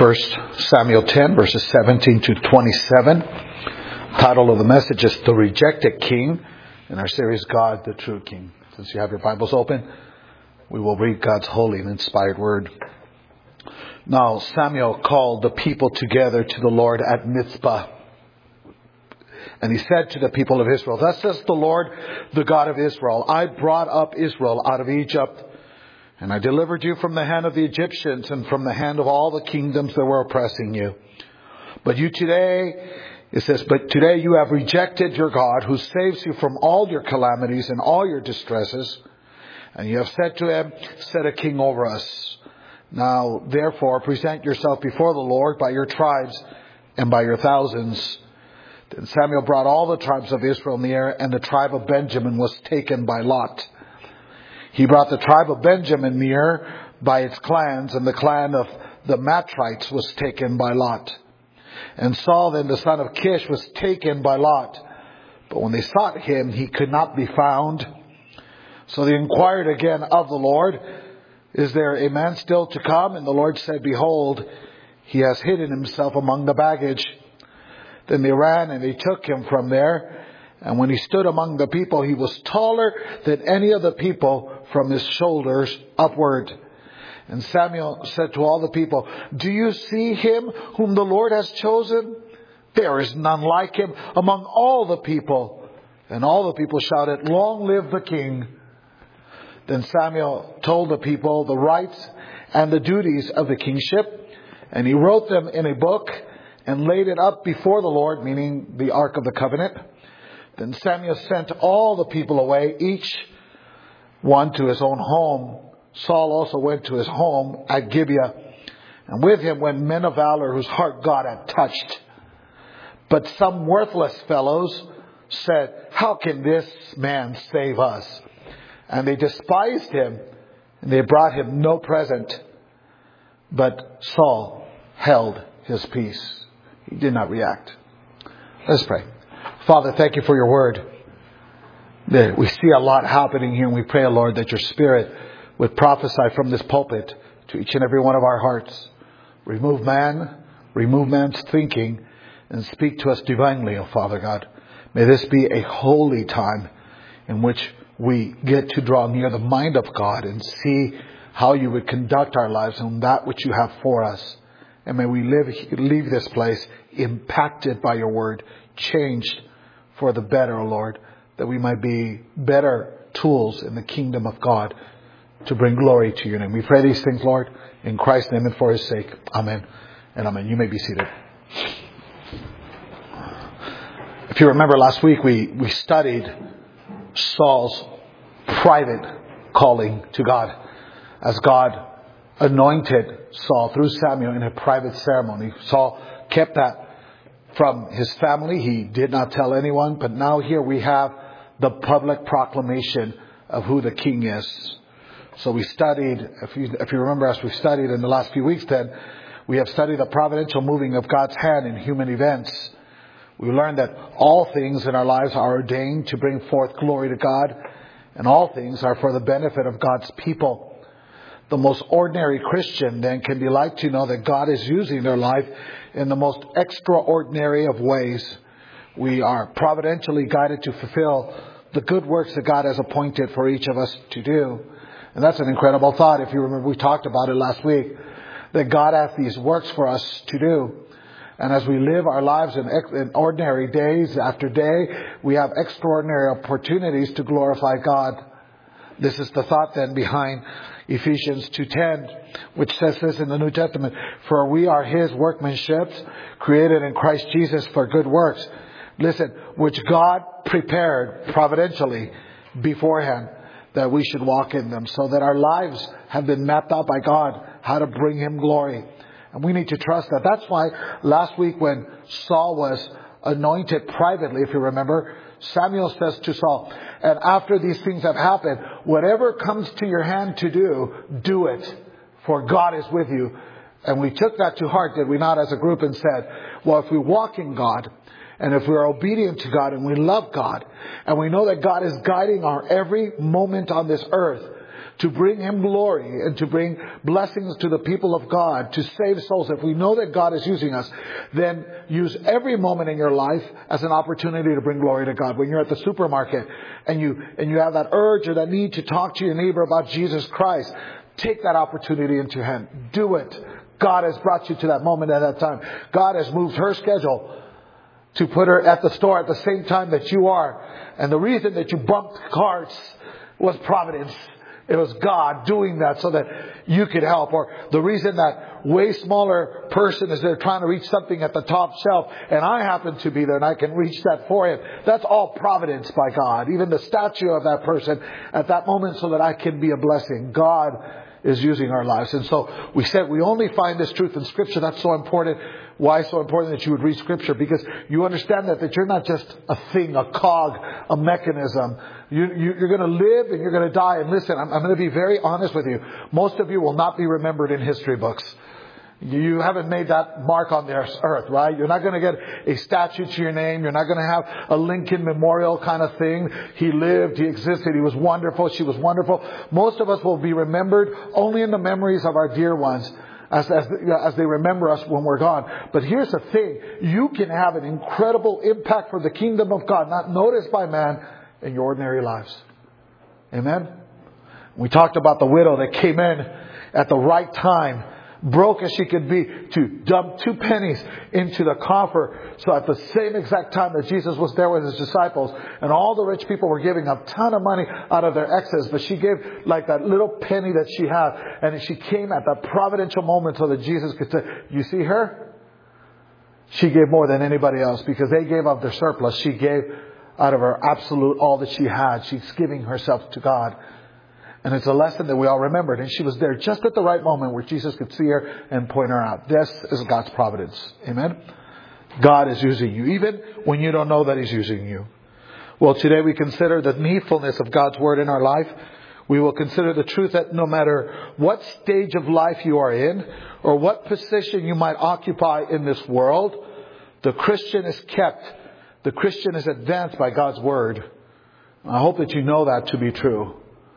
First Samuel 10, verses 17 to 27. Title of the message is The Rejected King, in our series, God, the True King. Since you have your Bibles open, we will read God's holy and inspired word. Now Samuel called the people together to the Lord at Mizpah. And he said to the people of Israel, "Thus says the Lord, the God of Israel, I brought up Israel out of Egypt, and I delivered you from the hand of the Egyptians and from the hand of all the kingdoms that were oppressing you. But today you have rejected your God, who saves you from all your calamities and all your distresses. And you have said to him, set a king over us. Now, therefore, present yourself before the Lord by your tribes and by your thousands." Then Samuel brought all the tribes of Israel near, and the tribe of Benjamin was taken by lot. He brought the tribe of Benjamin near by its clans, and the clan of the Matrites was taken by lot. And Saul then the son of Kish was taken by lot. But when they sought him, he could not be found. So they inquired again of the Lord, "Is there a man still to come?" And the Lord said, "Behold, he has hidden himself among the baggage." Then they ran and they took him from there. And when he stood among the people, he was taller than any of the people from his shoulders upward. And Samuel said to all the people, "Do you see him whom the Lord has chosen? There is none like him among all the people." And all the people shouted, "Long live the king." Then Samuel told the people the rights and the duties of the kingship. And he wrote them in a book and laid it up before the Lord, meaning the Ark of the Covenant. Then Samuel sent all the people away, each one to his own home. Saul also went to his home at Gibeah, and with him went men of valor whose heart God had touched. But some worthless fellows said, "How can this man save us?" And they despised him, and they brought him no present. But Saul held his peace. He did not react. Let's pray. Father, thank you for your word. We see a lot happening here, and we pray, Lord, that your Spirit would prophesy from this pulpit to each and every one of our hearts. Remove man's thinking, and speak to us divinely, O Father God. May this be a holy time in which we get to draw near the mind of God and see how you would conduct our lives and that which you have for us. And may we leave this place impacted by your word, changed for the better, O Lord, that we might be better tools in the kingdom of God to bring glory to your name. We pray these things, Lord, in Christ's name and for his sake. Amen and amen. You may be seated. If you remember last week, we studied Saul's private calling to God, as God anointed Saul through Samuel in a private ceremony. Saul kept that from his family. He did not tell anyone. But now here we have the public proclamation of who the king is. So we studied, if you remember, as we've studied in the last few weeks, then we have studied the providential moving of God's hand in human events. We learned that all things in our lives are ordained to bring forth glory to God, and all things are for the benefit of God's people. The most ordinary Christian then can delight to know that God is using their life in the most extraordinary of ways. We are providentially guided to fulfill the good works that God has appointed for each of us to do. And that's an incredible thought. If you remember, we talked about it last week, that God has these works for us to do. And as we live our lives in ordinary days after day, we have extraordinary opportunities to glorify God. This is the thought then behind Ephesians 2:10, which says this in the New Testament: "For we are his workmanship, created in Christ Jesus for good works." Listen, which God prepared providentially beforehand that we should walk in them, so that our lives have been mapped out by God, how to bring him glory. And we need to trust that. That's why last week when Saul was anointed privately, if you remember, Samuel says to Saul, "And after these things have happened, whatever comes to your hand to do, do it, for God is with you." And we took that to heart, did we not, as a group, and said, well, if we walk in God, and if we're obedient to God, and we love God, and we know that God is guiding our every moment on this earth, to bring Him glory and to bring blessings to the people of God, to save souls. If we know that God is using us, then use every moment in your life as an opportunity to bring glory to God. When you're at the supermarket and you have that urge or that need to talk to your neighbor about Jesus Christ, take that opportunity into hand. Do it. God has brought you to that moment at that time. God has moved her schedule to put her at the store at the same time that you are. And the reason that you bumped carts was providence. It was God doing that so that you could help. Or the reason that way smaller person is there trying to reach something at the top shelf and I happen to be there and I can reach that for him. That's all providence by God. Even the statue of that person at that moment so that I can be a blessing. God is using our lives. And so we said we only find this truth in Scripture. That's so important. Why it's so important that you would read Scripture? Because you understand that you're not just a thing, a cog, a mechanism. You're going to live and you're going to die. And listen, I'm going to be very honest with you. Most of you will not be remembered in history books. You haven't made that mark on the earth, right? You're not going to get a statue to your name. You're not going to have a Lincoln Memorial kind of thing. He lived, he existed, he was wonderful, she was wonderful. Most of us will be remembered only in the memories of our dear ones as they remember us when we're gone. But here's the thing. You can have an incredible impact for the kingdom of God, not noticed by man, in your ordinary lives. Amen? We talked about the widow that came in at the right time, broke as she could be, to dump 2 pennies into the coffer. So at the same exact time that Jesus was there with His disciples, and all the rich people were giving a ton of money out of their excess, but she gave like that little penny that she had, and she came at that providential moment so that Jesus could say, you see her? She gave more than anybody else because they gave of their surplus. She gave out of her absolute all that she had. She's giving herself to God. And it's a lesson that we all remembered. And she was there just at the right moment where Jesus could see her and point her out. This is God's providence. Amen? God is using you, even when you don't know that He's using you. Well, today we consider the needfulness of God's Word in our life. We will consider the truth that no matter what stage of life you are in, or what position you might occupy in this world, the Christian is kept. The Christian is advanced by God's Word. I hope that you know that to be true.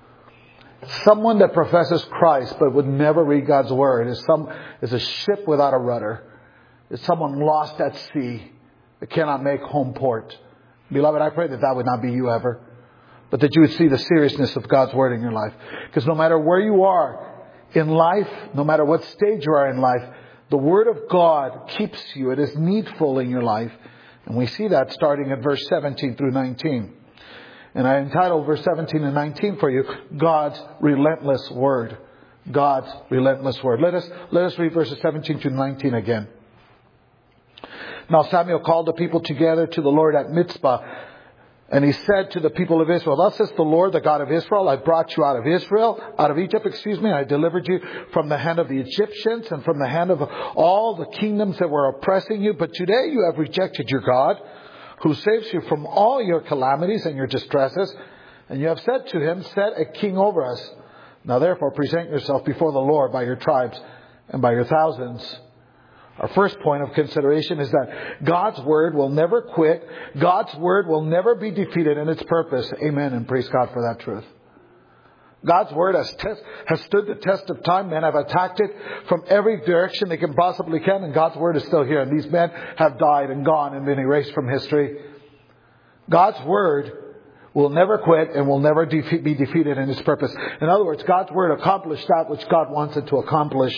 Someone that professes Christ but would never read God's Word is a ship without a rudder. Is someone lost at sea that cannot make home port. Beloved, I pray that that would not be you ever. But that you would see the seriousness of God's Word in your life. Because no matter where you are in life, no matter what stage you are in life, the Word of God keeps you. It is needful in your life. And we see that starting at verse 17 through 19. And I entitled verse 17 and 19 for you, God's relentless Word. God's relentless Word. Let us read verses 17 to 19 again. Now Samuel called the people together to the Lord at Mizpah. And he said to the people of Israel, thus says the Lord, the God of Israel, I brought you out of Egypt, I delivered you from the hand of the Egyptians and from the hand of all the kingdoms that were oppressing you. But today you have rejected your God, who saves you from all your calamities and your distresses. And you have said to him, set a king over us. Now therefore present yourself before the Lord by your tribes and by your thousands. Our first point of consideration is that God's Word will never quit. God's Word will never be defeated in its purpose. Amen, and praise God for that truth. God's Word has stood the test of time. Men have attacked it from every direction they can possibly can, and God's Word is still here. And these men have died and gone and been erased from history. God's Word will never quit and will never be defeated in its purpose. In other words, God's Word accomplished that which God wants it to accomplish.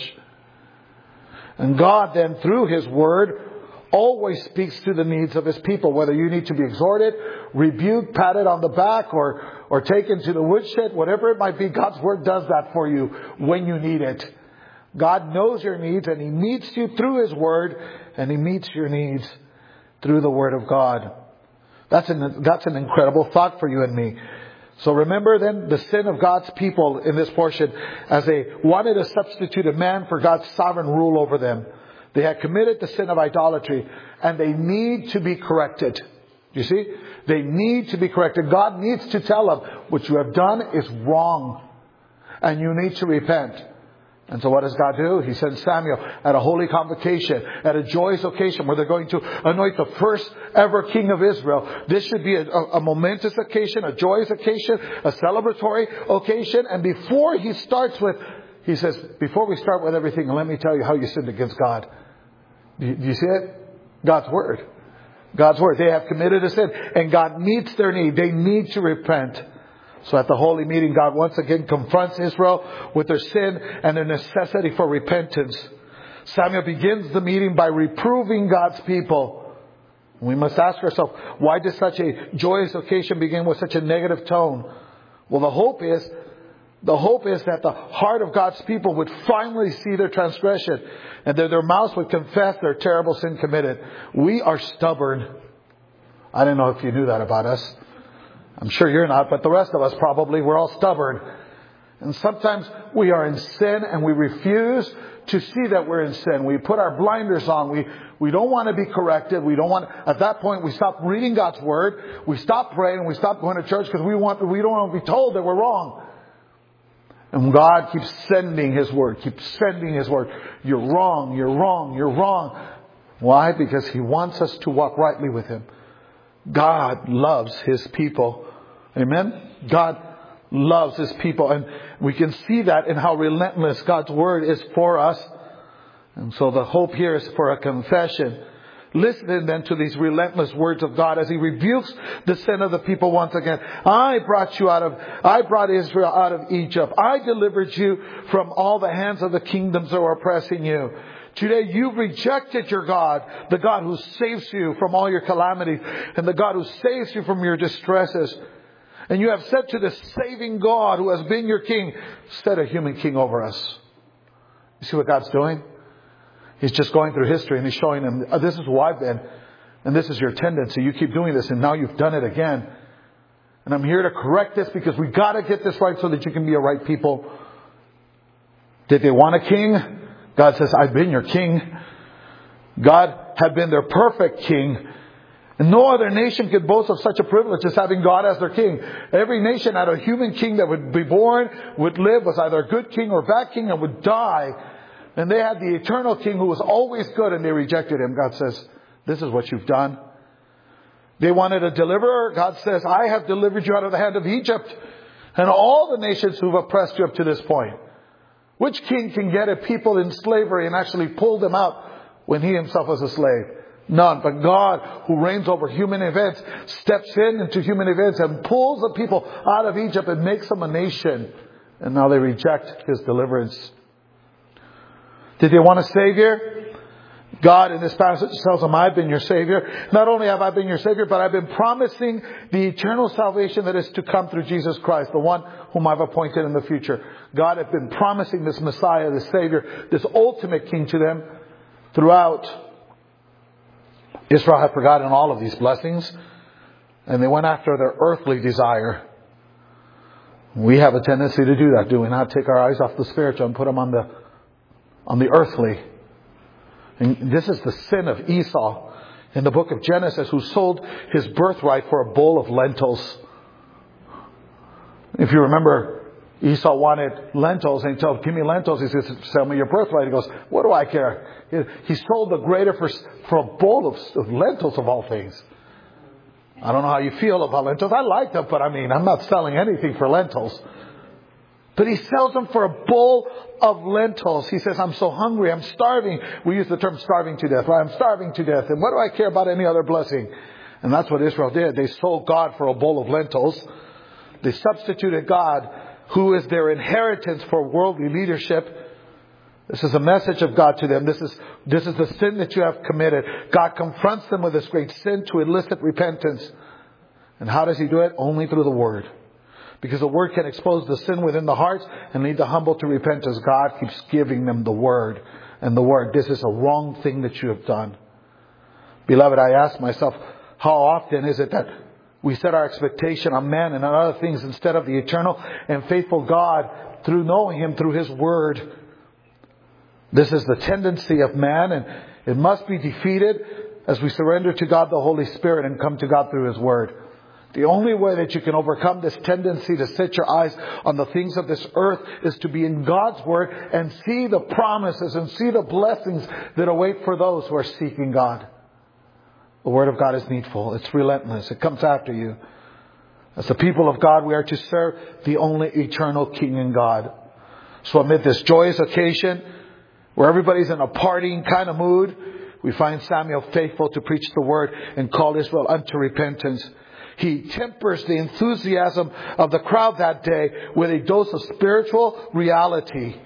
And God then, through His Word, always speaks to the needs of His people. Whether you need to be exhorted, rebuked, patted on the back, or taken to the woodshed, whatever it might be, God's Word does that for you when you need it. God knows your needs, and He meets you through His Word, and He meets your needs through the Word of God. That's an incredible thought for you and me. So remember then the sin of God's people in this portion, as they wanted to substitute a man for God's sovereign rule over them. They had committed the sin of idolatry, and they need to be corrected. You see? They need to be corrected. God needs to tell them, what you have done is wrong, and you need to repent. And so what does God do? He sends Samuel at a holy convocation, at a joyous occasion where they're going to anoint the first ever king of Israel. This should be a momentous occasion, a joyous occasion, a celebratory occasion. And before he starts with, he says, before we start with everything, let me tell you how you sinned against God. Do you see it? God's Word. God's Word. They have committed a sin and God meets their need. They need to repent. So at the holy meeting, God once again confronts Israel with their sin and their necessity for repentance. Samuel begins the meeting by reproving God's people. We must ask ourselves, why does such a joyous occasion begin with such a negative tone? Well, the hope is that the heart of God's people would finally see their transgression and that their mouths would confess their terrible sin committed. We are stubborn. I don't know if you knew that about us. I'm sure you're not, but the rest of us probably, we're all stubborn. And sometimes we are in sin and we refuse to see that we're in sin. We put our blinders on. We don't want to be corrected. At that point, we stop reading God's Word. We stop praying. We stop going to church because we don't want to be told that we're wrong. And God keeps sending His Word. Keeps sending His Word. You're wrong. You're wrong. You're wrong. Why? Because He wants us to walk rightly with Him. God loves His people. Amen? God loves His people. And we can see that in how relentless God's Word is for us. And so the hope here is for a confession. Listen then to these relentless words of God as He rebukes the sin of the people once again. I brought Israel out of Egypt. I delivered you from all the hands of the kingdoms that were oppressing you. Today you've rejected your God, the God who saves you from all your calamities and the God who saves you from your distresses. And you have said to the saving God who has been your king, set a human king over us. You see what God's doing? He's just going through history and He's showing them, this is who I've been. And this is your tendency. You keep doing this and now you've done it again. And I'm here to correct this because we got to get this right so that you can be a right people. Did they want a king? God says, I've been your king. God had been their perfect king. And no other nation could boast of such a privilege as having God as their king. Every nation had a human king that would be born, would live, was either a good king or a bad king, and would die. And they had the eternal king who was always good, and they rejected Him. God says, this is what you've done. They wanted a deliverer. God says, I have delivered you out of the hand of Egypt and all the nations who've oppressed you up to this point. Which king can get a people in slavery and actually pull them out when he himself was a slave? None. But God, who reigns over human events, steps into human events and pulls the people out of Egypt and makes them a nation. And now they reject His deliverance. Did they want a Savior? God in this passage tells them, I've been your Savior. Not only have I been your Savior, but I've been promising the eternal salvation that is to come through Jesus Christ, the one whom I've appointed in the future. God had been promising this Messiah, this Savior, this ultimate King to them throughout. Israel had forgotten all of these blessings, and they went after their earthly desire. We have a tendency to do that, do we not? Take our eyes off the spiritual and put them on the earthly. And this is the sin of Esau in the book of Genesis, who sold his birthright for a bowl of lentils. If you remember, Esau wanted lentils, and he told, give me lentils. He says, sell me your birthright. He goes, what do I care? He sold the greater for a bowl of lentils of all things. I don't know how you feel about lentils. I like them, but I'm not selling anything for lentils. But he sells them for a bowl of lentils. He says, I'm so hungry, I'm starving. We use the term starving to death, right? I'm starving to death. And what do I care about any other blessing? And that's what Israel did. They sold God for a bowl of lentils. They substituted God, who is their inheritance, for worldly leadership. This is a message of God to them. This is the sin that you have committed. God confronts them with this great sin to elicit repentance. And how does He do it? Only through the Word. Because the Word can expose the sin within the hearts and lead the humble to repentance. God keeps giving them the Word. And the Word, this is a wrong thing that you have done. Beloved, I ask myself, how often is it that we set our expectation on man and on other things instead of the eternal and faithful God through knowing Him through His Word? This is the tendency of man, and it must be defeated as we surrender to God the Holy Spirit and come to God through His Word. The only way that you can overcome this tendency to set your eyes on the things of this earth is to be in God's Word and see the promises and see the blessings that await for those who are seeking God. The Word of God is needful. It's relentless. It comes after you. As the people of God, we are to serve the only eternal King and God. So amid this joyous occasion, where everybody's in a partying kind of mood, we find Samuel faithful to preach the Word and call Israel unto repentance. He tempers the enthusiasm of the crowd that day with a dose of spiritual reality.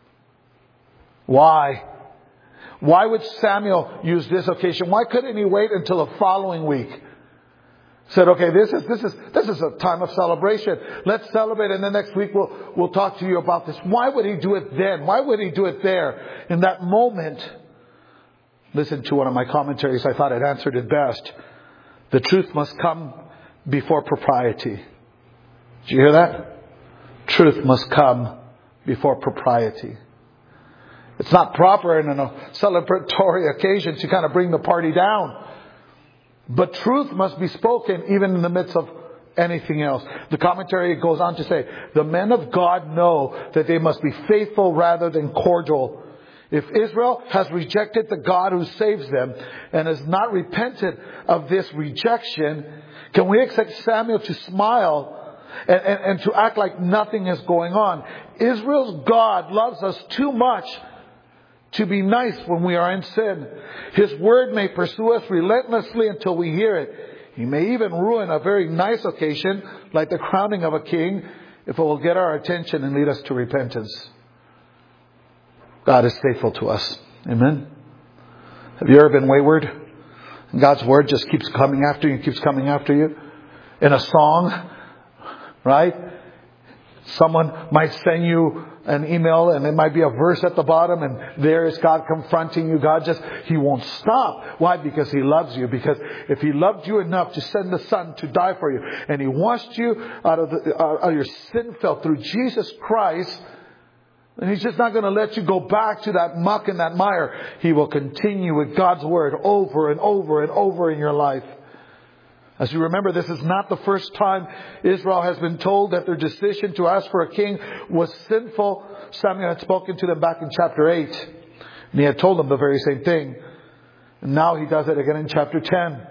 Why? Why would Samuel use this occasion? Why couldn't he wait until the following week? Said, okay, this is a time of celebration. Let's celebrate, and then next week we'll talk to you about this. Why would he do it then? Why would he do it there? In that moment, listen to one of my commentaries. I thought it answered it best. The truth must come before propriety. Did you hear that? Truth must come before propriety. It's not proper in a celebratory occasion to kind of bring the party down. But truth must be spoken even in the midst of anything else. The commentary goes on to say, the men of God know that they must be faithful rather than cordial. If Israel has rejected the God who saves them and has not repented of this rejection, can we expect Samuel to smile and to act like nothing is going on? Israel's God loves us too much to be nice when we are in sin. His word may pursue us relentlessly until we hear it. He may even ruin a very nice occasion, like the crowning of a king, if it will get our attention and lead us to repentance. God is faithful to us. Amen. Have you ever been wayward? And God's word just keeps coming after you, keeps coming after you. In a song, right? Someone might send you an email and it might be a verse at the bottom, and there is God confronting you. He won't stop. Why? Because He loves you. Because if He loved you enough to send the Son to die for you, and He washed you out of your sin filth through Jesus Christ, and He's just not going to let you go back to that muck and that mire. He will continue with God's Word over and over and over in your life. As you remember, this is not the first time Israel has been told that their decision to ask for a king was sinful. Samuel had spoken to them back in chapter 8. And he had told them the very same thing. And now he does it again in chapter 10.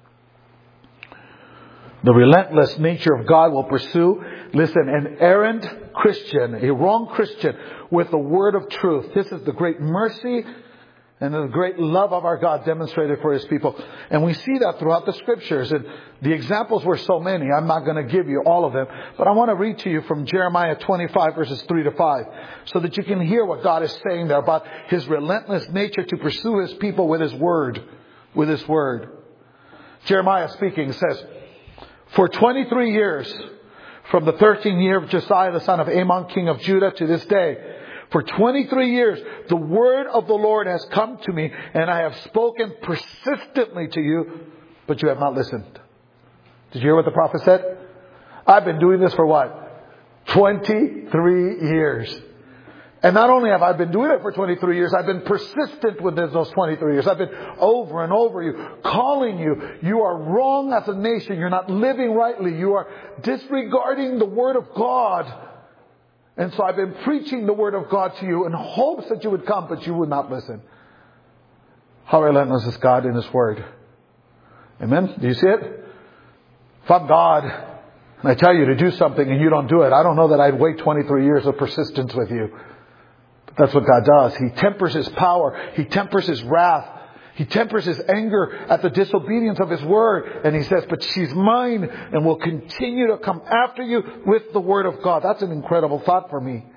The relentless nature of God will pursue, listen, an errant Christian, a wrong Christian, with the word of truth. This is the great mercy and the great love of our God demonstrated for His people. And we see that throughout the Scriptures. And the examples were so many. I'm not going to give you all of them. But I want to read to you from Jeremiah 25 verses 3 to 5. So that you can hear what God is saying there about His relentless nature to pursue His people with His Word. With His Word. Jeremiah speaking says, for 23 years, from the 13th year of Josiah the son of Amon, king of Judah, to this day, for 23 years, the word of the Lord has come to me, and I have spoken persistently to you, but you have not listened. Did you hear what the prophet said? I've been doing this for what? 23 years. And not only have I been doing it for 23 years, I've been persistent with those 23 years. I've been over and over you, calling you. You are wrong as a nation. You're not living rightly. You are disregarding the word of God. And so I've been preaching the word of God to you in hopes that you would come, but you would not listen. How relentless is God in His word. Amen? Do you see it? If I'm God and I tell you to do something and you don't do it, I don't know that I'd wait 23 years of persistence with you. But that's what God does. He tempers His power. He tempers His wrath. He tempers His anger at the disobedience of His word. And He says, but she's mine and will continue to come after you with the word of God. That's an incredible thought for me.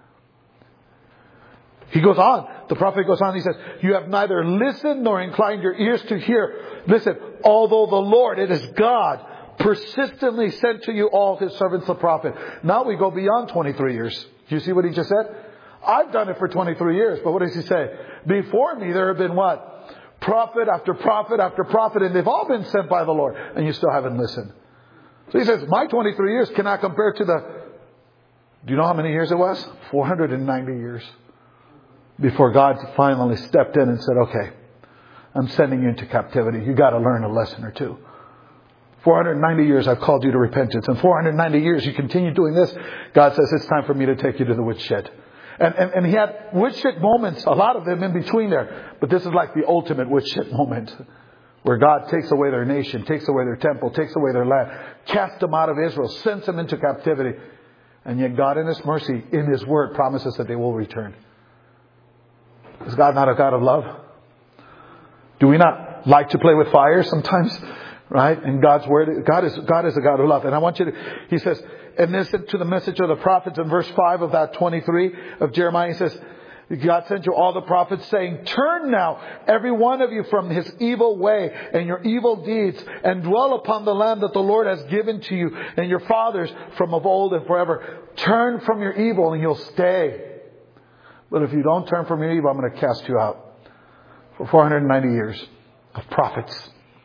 He goes on. The prophet goes on. He says, you have neither listened nor inclined your ears to hear. Listen, although the Lord, it is God, persistently sent to you all His servants the prophet. Now we go beyond 23 years. Do you see what he just said? I've done it for 23 years. But what does he say? Before me there have been what? Prophet after prophet after prophet, and they've all been sent by the Lord, and you still haven't listened. So he says, my 23 years cannot compare to do you know how many years it was? 490 years. Before God finally stepped in and said, okay, I'm sending you into captivity. You got to learn a lesson or two. 490 years I've called you to repentance. And 490 years you continue doing this. God says it's time for me to take you to the woodshed. And he had woodshed moments, a lot of them in between there. But this is like the ultimate woodshed moment, where God takes away their nation, takes away their temple, takes away their land, casts them out of Israel, sends them into captivity. And yet God in His mercy, in His word, promises that they will return. Is God not a God of love? Do we not like to play with fire sometimes? Right? In God's word, God is a God of love. And I want you to, He says, and listen to the message of the prophets in verse 5 of that 23 of Jeremiah. He says, God sent you all the prophets saying, turn now, every one of you, from his evil way and your evil deeds, and dwell upon the land that the Lord has given to you and your fathers from of old and forever. Turn from your evil and you'll stay. But if you don't turn from your evil, I'm going to cast you out. For 490 years of prophets.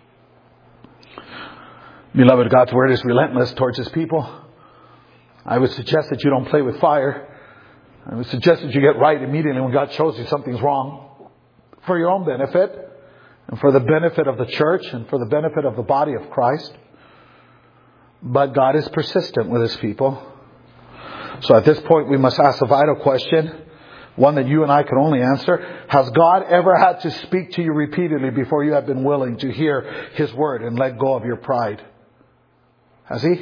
Beloved, God's word is relentless towards His people. I would suggest that you don't play with fire. I would suggest that you get right immediately when God shows you something's wrong, for your own benefit and for the benefit of the church and for the benefit of the body of Christ. But God is persistent with His people. So at this point we must ask a vital question, one that you and I can only answer. Has God ever had to speak to you repeatedly before you have been willing to hear His word and let go of your pride? Has He?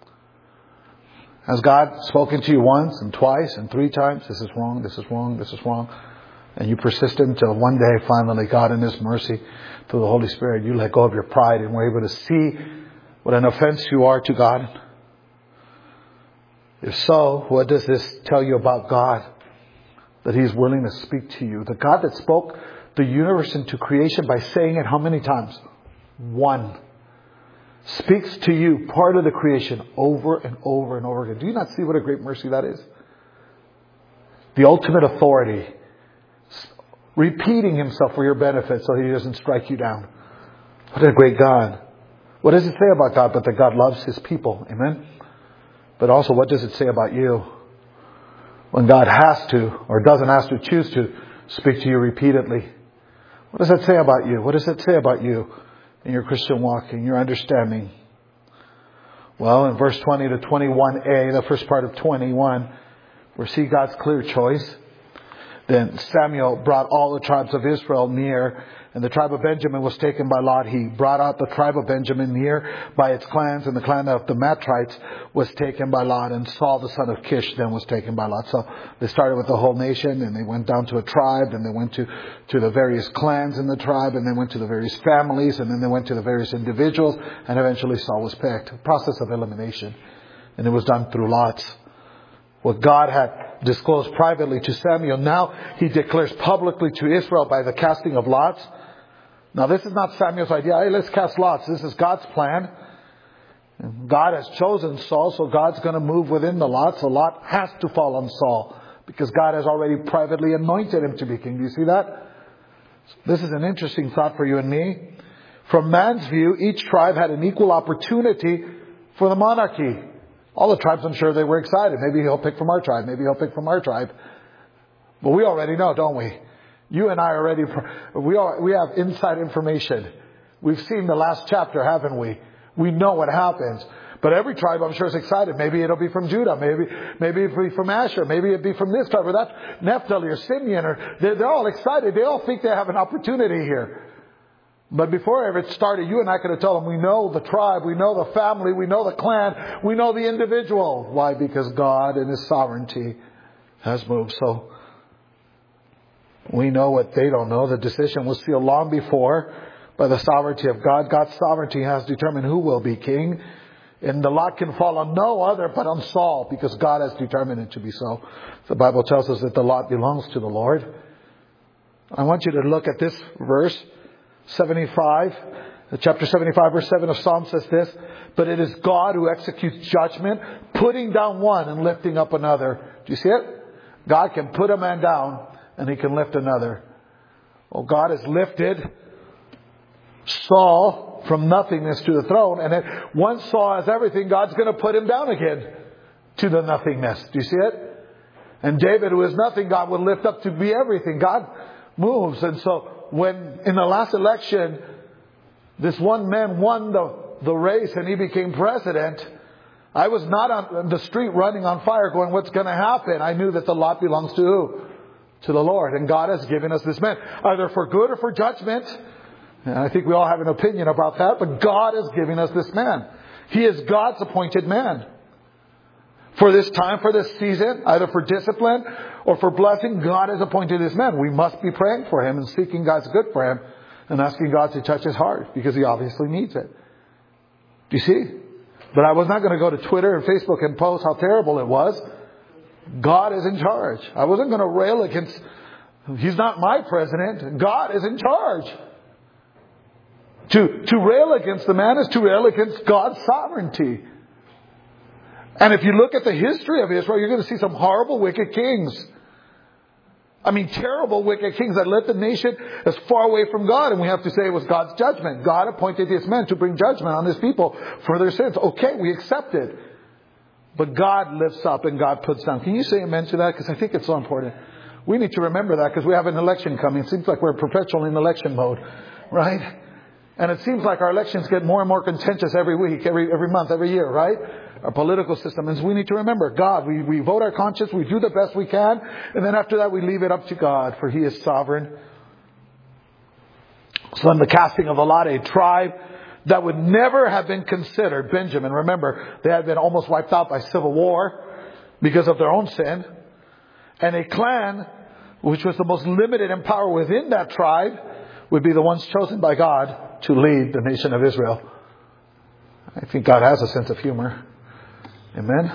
Has God spoken to you once and twice and 3 times? This is wrong, this is wrong, this is wrong. And you persisted until one day, finally, God in His mercy, through the Holy Spirit, you let go of your pride and were able to see what an offense you are to God. If so, what does this tell you about God? That He is willing to speak to you. The God that spoke the universe into creation by saying it how many times? 1. Speaks to you, part of the creation, over and over and over again. Do you not see what a great mercy that is? The ultimate authority. Repeating Himself for your benefit so He doesn't strike you down. What a great God. What does it say about God but that God loves His people? Amen? But also, what does it say about you? When God has to, or doesn't have to, choose to speak to you repeatedly. What does that say about you? What does it say about you in your Christian walk, in your understanding? Well, in verse 20 to 21a, the first part of 21, we see God's clear choice. Then Samuel brought all the tribes of Israel near, and the tribe of Benjamin was taken by Lot. He brought out the tribe of Benjamin near by its clans, and the clan of the Matrites was taken by Lot, and Saul the son of Kish then was taken by Lot. So they started with the whole nation, and they went down to a tribe, and they went to the various clans in the tribe, and they went to the various families, and then they went to the various individuals, and eventually Saul was picked. A process of elimination. And it was done through lots. What God had disclosed privately to Samuel, now He declares publicly to Israel by the casting of lots. Now this is not Samuel's idea. Hey, let's cast lots. This is God's plan. And God has chosen Saul, so God's going to move within the lots. The lot has to fall on Saul because God has already privately anointed him to be king. Do you see that? This is an interesting thought for you and me. From man's view, each tribe had an equal opportunity for the monarchy. All the tribes, I'm sure they were excited. Maybe he'll pick from our tribe. Maybe he'll pick from our tribe. But we already know, don't we? You and I already, we have inside information. We've seen the last chapter, haven't we? We know what happens. But every tribe, I'm sure, is excited. Maybe it'll be from Judah. Maybe it'll be from Asher. Maybe it'll be from this tribe or that, Naphtali or Simeon. Or they're all excited. They all think they have an opportunity here. But before ever it started, you and I could have told them, we know the tribe, we know the family, we know the clan, we know the individual. Why? Because God in His sovereignty has moved. So we know what they don't know. The decision was sealed long before by the sovereignty of God. God's sovereignty has determined who will be king. And the lot can fall on no other but on Saul, because God has determined it to be so. The Bible tells us that the lot belongs to the Lord. I want you to look at this verse. 75, chapter 75, verse 7 of Psalm says this, but it is God who executes judgment, putting down one and lifting up another. Do you see it? God can put a man down and He can lift another. Well, God has lifted Saul from nothingness to the throne, and then once Saul has everything, God's going to put him down again to the nothingness. Do you see it? And David, who is nothing, God will lift up to be everything. God moves. And so when in the last election, this one man won the the race and he became president, I was not on the street running on fire going, what's going to happen? I knew that the lot belongs to who? To the Lord. And God has given us this man, either for good or for judgment. And I think we all have an opinion about that, but God is giving us this man. He is God's appointed man. For this time, for this season, either for discipline or for blessing, God has appointed this man. We must be praying for him and seeking God's good for him and asking God to touch his heart because he obviously needs it. Do you see? But I was not going to go to Twitter and Facebook and post how terrible it was. God is in charge. I wasn't going to rail against, he's not my president. God is in charge. To rail against the man is to rail against God's sovereignty. And if you look at the history of Israel, you're going to see some horrible, wicked kings. I mean, terrible, wicked kings that led the nation as far away from God. And we have to say it was God's judgment. God appointed this man to bring judgment on his people for their sins. Okay, we accept it. But God lifts up and God puts down. Can you say amen to that? Because I think it's so important. We need to remember that because we have an election coming. It seems like we're perpetually in election mode. Right? And it seems like our elections get more and more contentious every week, every month, every year, right? Our political system. And we need to remember, God, we vote our conscience, we do the best we can, and then after that we leave it up to God, for He is sovereign. So in the casting of the lot, a tribe that would never have been considered, Benjamin, remember, they had been almost wiped out by civil war because of their own sin, and a clan, which was the most limited in power within that tribe, would be the ones chosen by God to lead the nation of Israel. I think God has a sense of humor. Amen.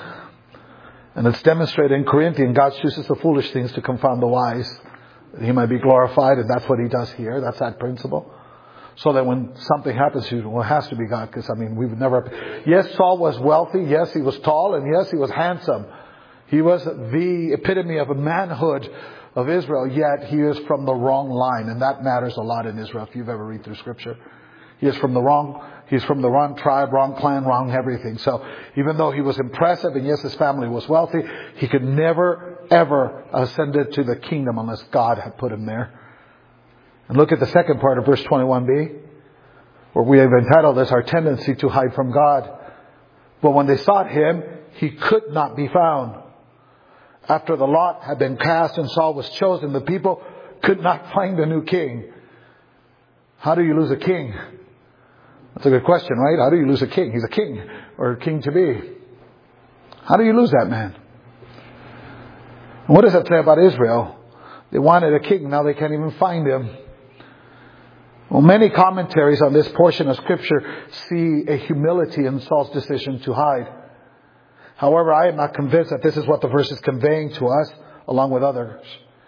And it's demonstrated in Corinthians, God chooses the foolish things to confound the wise, that He might be glorified, and that's what He does here. That's that principle. So that when something happens to you, well, it has to be God, because we would never... Yes, Saul was wealthy. Yes, he was tall. And yes, he was handsome. He was the epitome of a manhood of Israel, yet he is from the wrong line. And that matters a lot in Israel, if you've ever read through Scripture. He's from the wrong tribe, wrong clan, wrong everything. So even though he was impressive, and yes, his family was wealthy, he could never, ever ascend to the kingdom unless God had put him there. And look at the second part of verse 21b, where we have entitled this, our tendency to hide from God. But when they sought him, he could not be found. After the lot had been cast and Saul was chosen, the people could not find a new king. How do you lose a king? That's a good question, right? How do you lose a king? He's a king, or a king to be. How do you lose that man? And what does that say about Israel? They wanted a king, now they can't even find him. Well, many commentaries on this portion of Scripture see a humility in Saul's decision to hide. However, I am not convinced that this is what the verse is conveying to us, along with others.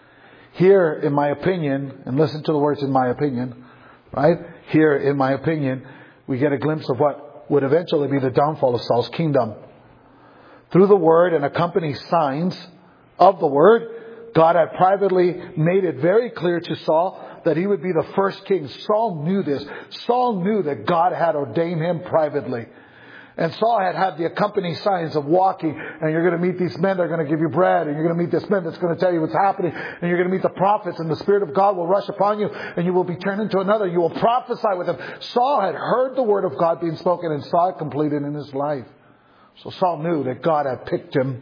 Here, in my opinion, and listen to the words in my opinion, right? Here, in my opinion, we get a glimpse of what would eventually be the downfall of Saul's kingdom. Through the Word and accompanying signs of the Word, God had privately made it very clear to Saul that he would be the first king. Saul knew this. Saul knew that God had ordained him privately. And Saul had the accompanying signs of walking, and you're going to meet these men that are going to give you bread, and you're going to meet this man that's going to tell you what's happening, and you're going to meet the prophets, and the Spirit of God will rush upon you, and you will be turned into another. You will prophesy with him. Saul had heard the word of God being spoken and saw it completed in his life. So Saul knew that God had picked him.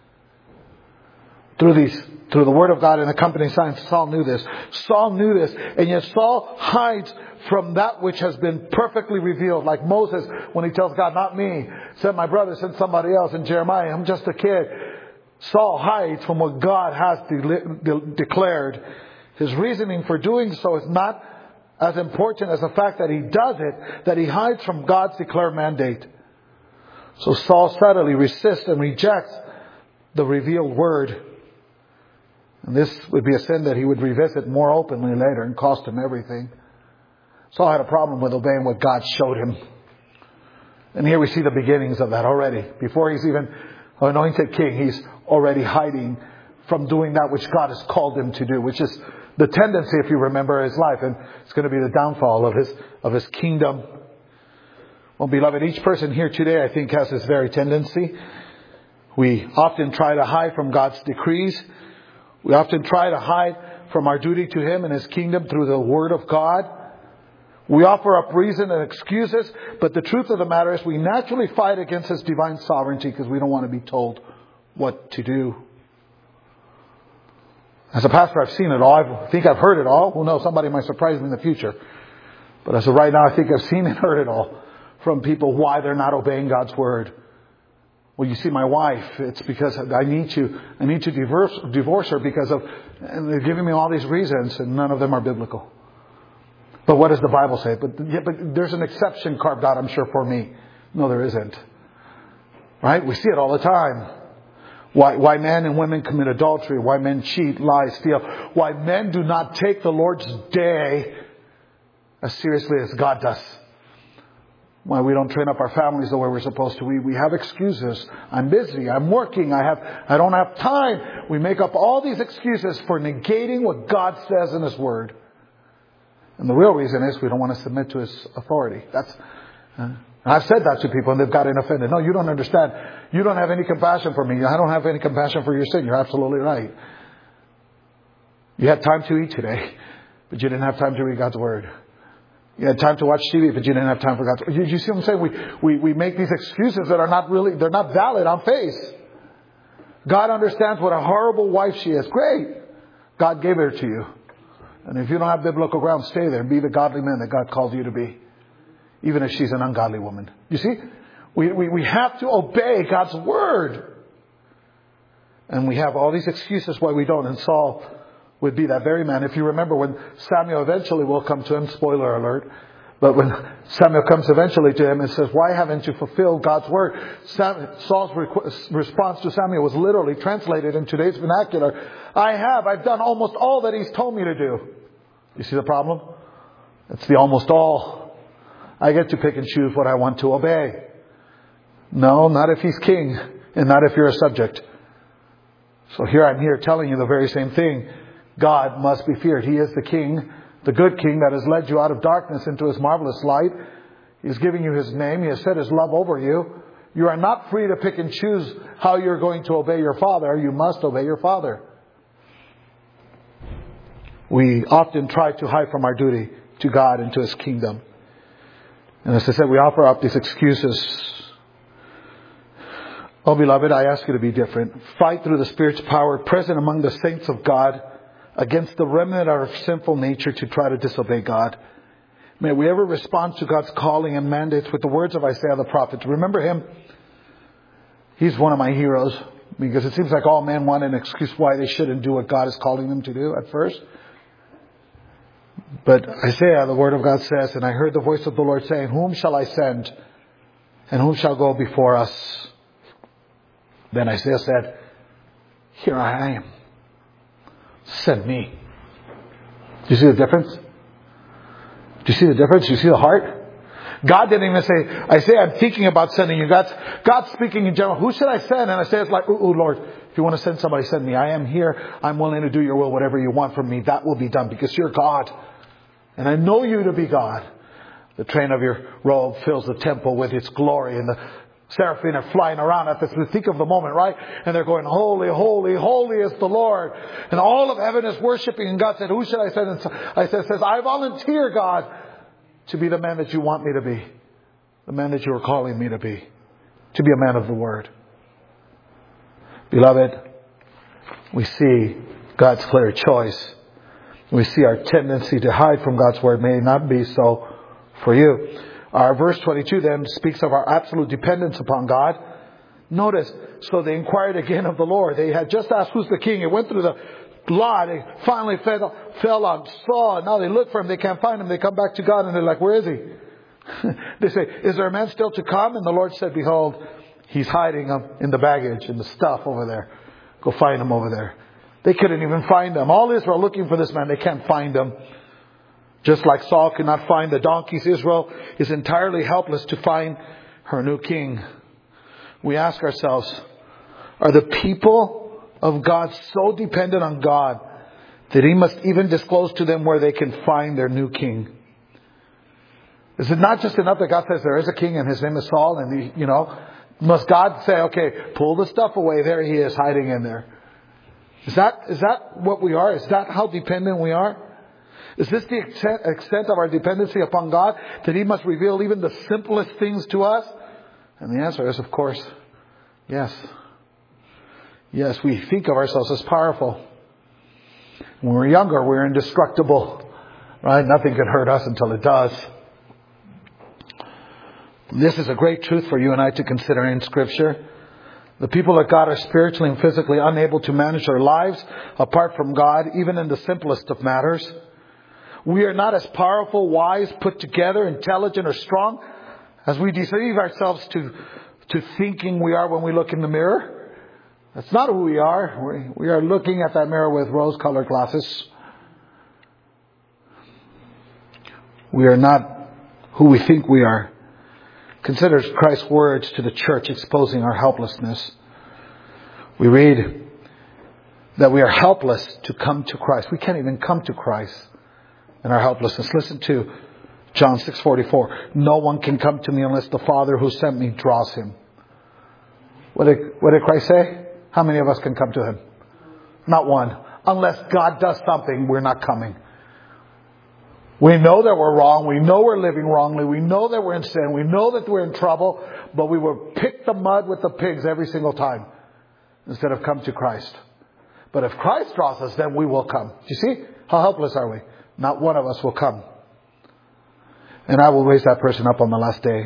Through the word of God and accompanying signs, Saul knew this. Saul knew this, and yet Saul hides from that which has been perfectly revealed. Like Moses, when he tells God, not me, send my brother, send somebody else. And Jeremiah, I'm just a kid. Saul hides from what God has declared. His reasoning for doing so is not as important as the fact that he does it, that he hides from God's declared mandate. So Saul subtly resists and rejects the revealed word. And this would be a sin that he would revisit more openly later and cost him everything. Saul had a problem with obeying what God showed him. And here we see the beginnings of that already. Before he's even anointed king, he's already hiding from doing that which God has called him to do, which is the tendency, if you remember, his life. And it's going to be the downfall of his kingdom. Well, beloved, each person here today, I think, has this very tendency. We often try to hide from God's decrees. We often try to hide from our duty to Him and His kingdom through the Word of God. We offer up reason and excuses, but the truth of the matter is we naturally fight against His divine sovereignty because we don't want to be told what to do. As a pastor, I've seen it all. I think I've heard it all. Who knows? Somebody might surprise me in the future. But as of right now, I think I've seen and heard it all from people why they're not obeying God's Word. Well, you see, my wife, it's because I need to divorce her because of, and they're giving me all these reasons and none of them are biblical. But what does the Bible say? But there's an exception carved out, I'm sure, for me. No, there isn't. Right? We see it all the time. Why men and women commit adultery. Why men cheat, lie, steal. Why men do not take the Lord's day as seriously as God does. Why we don't train up our families the way we're supposed to. We have excuses. I'm busy. I'm working. I don't have time. We make up all these excuses for negating what God says in His Word. And the real reason is we don't want to submit to His authority. I've said that to people and they've gotten offended. No, you don't understand. You don't have any compassion for me. I don't have any compassion for your sin. You're absolutely right. You had time to eat today, but you didn't have time to read God's Word. You had time to watch TV, but you didn't have time for God's Word. You see what I'm saying? We make these excuses that are not really, they're not valid on face. God understands what a horrible wife she is. Great. God gave her to you. And if you don't have biblical ground, stay there and be the godly man that God called you to be. Even if she's an ungodly woman. You see? We have to obey God's Word. And we have all these excuses why we don't. And Saul would be that very man. If you remember when Samuel eventually will come to him, spoiler alert. But when Samuel comes eventually to him and says, why haven't you fulfilled God's Word? Saul's response to Samuel was literally translated in today's vernacular. I've done almost all that He's told me to do. You see the problem? It's the almost all. I get to pick and choose what I want to obey. No, not if He's king and not if you're a subject. So I'm here telling you the very same thing. God must be feared. He is the king, the good king that has led you out of darkness into His marvelous light. He's giving you His name. He has set His love over you. You are not free to pick and choose how you're going to obey your Father. You must obey your Father. We often try to hide from our duty to God and to His kingdom. And as I said, we offer up these excuses. Oh, beloved, I ask you to be different. Fight through the Spirit's power present among the saints of God against the remnant of our sinful nature to try to disobey God. May we ever respond to God's calling and mandates with the words of Isaiah the prophet. Remember him? He's one of my heroes because it seems like all men want an excuse why they shouldn't do what God is calling them to do at first. But Isaiah, the word of God says, and I heard the voice of the Lord saying, whom shall I send? And whom shall go before us? Then Isaiah said, here I am. Send me. Do you see the difference? Do you see the difference? Do you see the heart? God didn't even say, Isaiah, I'm thinking about sending you. God's speaking in general. Who should I send? And Isaiah's like, ooh, Lord, if you want to send somebody, send me. I am here. I'm willing to do your will. Whatever you want from me, that will be done because you're God. And I know you to be God. The train of your robe fills the temple with its glory, and the seraphim are flying around at the think of the moment, right? And they're going, holy, holy, holy is the Lord. And all of heaven is worshiping. And God said, who should I send? And Isaiah says, I volunteer, God, to be the man that you want me to be. The man that you are calling me to be a man of the Word. Beloved, we see God's clear choice. We see our tendency to hide from God's Word. May it not be so for you. Our verse 22 then speaks of our absolute dependence upon God. Notice, so they inquired again of the Lord. They had just asked who's the king. It went through the lot. They finally fell on Saul. Now they look for him. They can't find him. They come back to God and they're like, where is he? They say, is there a man still to come? And the Lord said, behold, he's hiding in the baggage, in the stuff over there. Go find him over there. They couldn't even find him. All Israel looking for this man. They can't find him. Just like Saul could not find the donkeys, Israel is entirely helpless to find her new king. We ask ourselves, are the people of God so dependent on God that He must even disclose to them where they can find their new king? Is it not just enough that God says there is a king and his name is Saul and must God say, okay, pull the stuff away, there he is hiding in there? Is that what we are? Is that how dependent we are? Is this the extent of our dependency upon God, that He must reveal even the simplest things to us? And the answer is, of course, yes. Yes, we think of ourselves as powerful. When we're younger, we're indestructible. Right? Nothing can hurt us until it does. This is a great truth for you and I to consider in Scripture. The people of God are spiritually and physically unable to manage their lives apart from God, even in the simplest of matters. We are not as powerful, wise, put together, intelligent, or strong as we deceive ourselves to thinking we are when we look in the mirror. That's not who we are. We are looking at that mirror with rose-colored glasses. We are not who we think we are. Consider Christ's words to the church exposing our helplessness. We read that we are helpless to come to Christ. We can't even come to Christ in our helplessness. Listen to John 6:44. No one can come to me unless the Father who sent me draws him. What did Christ say? How many of us can come to Him? Not one. Unless God does something, we're not coming. We know that we're wrong. We know we're living wrongly. We know that we're in sin. We know that we're in trouble. But we will pick the mud with the pigs every single time instead of come to Christ. But if Christ draws us, then we will come. Do you see? How helpless are we? Not one of us will come. And I will raise that person up on the last day.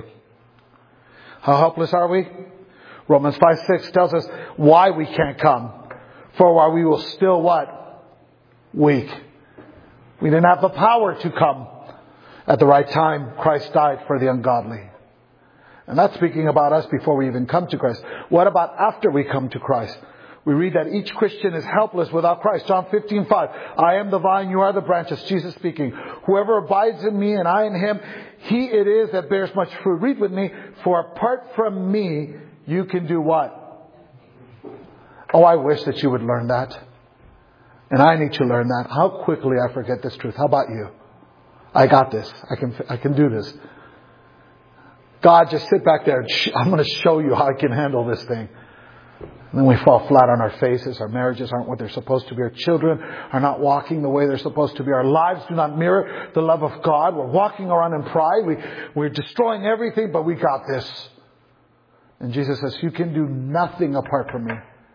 How helpless are we? Romans 5:6 tells us why we can't come. For while we will still what? Weak. We didn't have the power to come at the right time. Christ died for the ungodly. And that's speaking about us before we even come to Christ. What about after we come to Christ? We read that each Christian is helpless without Christ. John 15:5. I am the vine, you are the branches. Jesus speaking. Whoever abides in me and I in him, he it is that bears much fruit. Read with me. For apart from me, you can do what? Oh, I wish that you would learn that. And I need to learn that. How quickly I forget this truth. How about you? I got this. I can do this. God, just sit back there. I'm going to show you how I can handle this thing. And then we fall flat on our faces. Our marriages aren't what they're supposed to be. Our children are not walking the way they're supposed to be. Our lives do not mirror the love of God. We're walking around in pride. We're destroying everything, but we got this. And Jesus says, you can do nothing apart from me.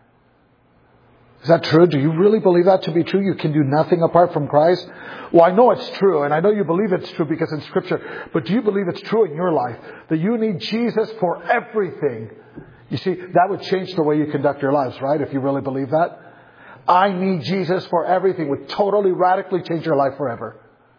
Is that true? Do you really believe that to be true? You can do nothing apart from Christ? Well, I know it's true, and I know you believe it's true because in Scripture. But do you believe it's true in your life? That you need Jesus for everything? You see, that would change the way you conduct your lives, right? If you really believe that. I need Jesus for everything would totally, radically change your life forever.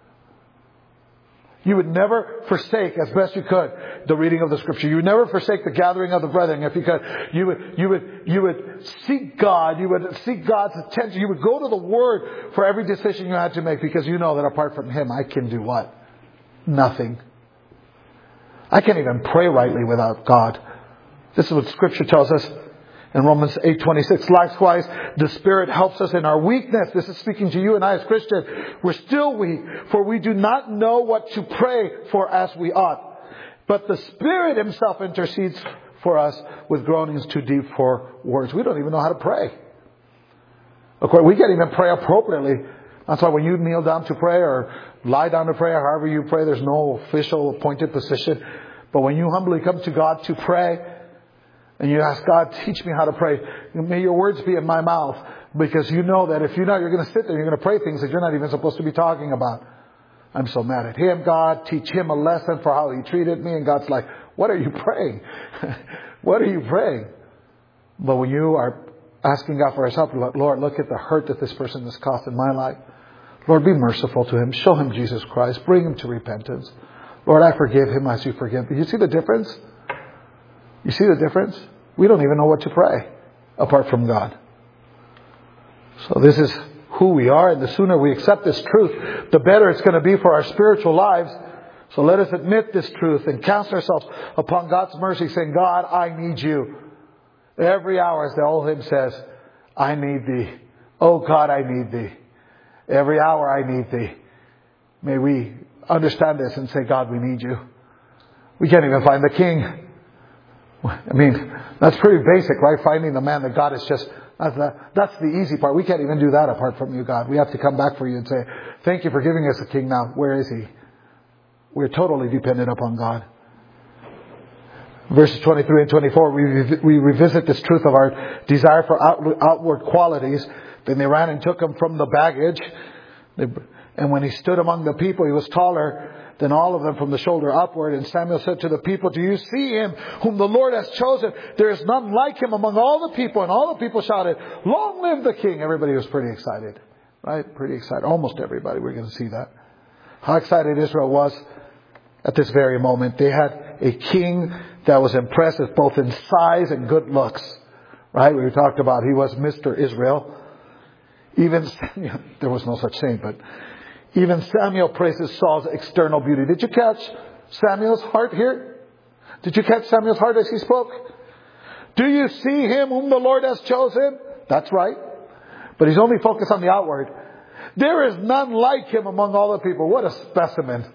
You would never forsake, as best you could, the reading of the Scripture. You would never forsake the gathering of the brethren, if you could. You would seek God. You would seek God's attention. You would go to the Word for every decision you had to make, because you know that apart from Him, I can do what? Nothing. I can't even pray rightly without God. This is what Scripture tells us in Romans 8:26. Likewise, the Spirit helps us in our weakness. This is speaking to you and I as Christians. We're still weak, for we do not know what to pray for as we ought. But the Spirit Himself intercedes for us with groanings too deep for words. We don't even know how to pray. Of course, we can't even pray appropriately. That's why when you kneel down to pray or lie down to pray, or however you pray, there's no official appointed position. But when you humbly come to God to pray, and you ask God, teach me how to pray. May your words be in my mouth. Because you know that if you're not, you're going to sit there, you're going to pray things that you're not even supposed to be talking about. I'm so mad at him, God. Teach him a lesson for how he treated me. And God's like, what are you praying? What are you praying? But when you are asking God for his help, Lord, look at the hurt that this person has caused in my life. Lord, be merciful to him. Show him Jesus Christ. Bring him to repentance. Lord, I forgive him as you forgive me. You see the difference? You see the difference? We don't even know what to pray apart from God. So this is who we are, and the sooner we accept this truth, the better it's going to be for our spiritual lives. So let us admit this truth and cast ourselves upon God's mercy, saying, God, I need you. Every hour, as the old hymn says, I need thee. Oh God, I need thee. Every hour I need thee. May we understand this and say, God, we need you. We can't even find the king. I mean, that's pretty basic, right? Finding the man that God has just That's the easy part. We can't even do that apart from you, God. We have to come back for you and say, thank you for giving us a king now. Where is he? We're totally dependent upon God. Verses 23 and 24, we revisit this truth of our desire for outward qualities. Then they ran and took him from the baggage. And when he stood among the people, he was taller than all of them from the shoulder upward. And Samuel said to the people, do you see him whom the Lord has chosen? There is none like him among all the people. And all the people shouted, long live the king. Everybody was pretty excited. Right? Pretty excited. Almost everybody. We're going to see that. How excited Israel was at this very moment. They had a king that was impressive both in size and good looks. Right? We talked about he was Mr. Israel. Even, there was no such thing, but even Samuel praises Saul's external beauty. Did you catch Samuel's heart here? Did you catch Samuel's heart as he spoke? Do you see him whom the Lord has chosen? That's right. But he's only focused on the outward. There is none like him among all the people. What a specimen.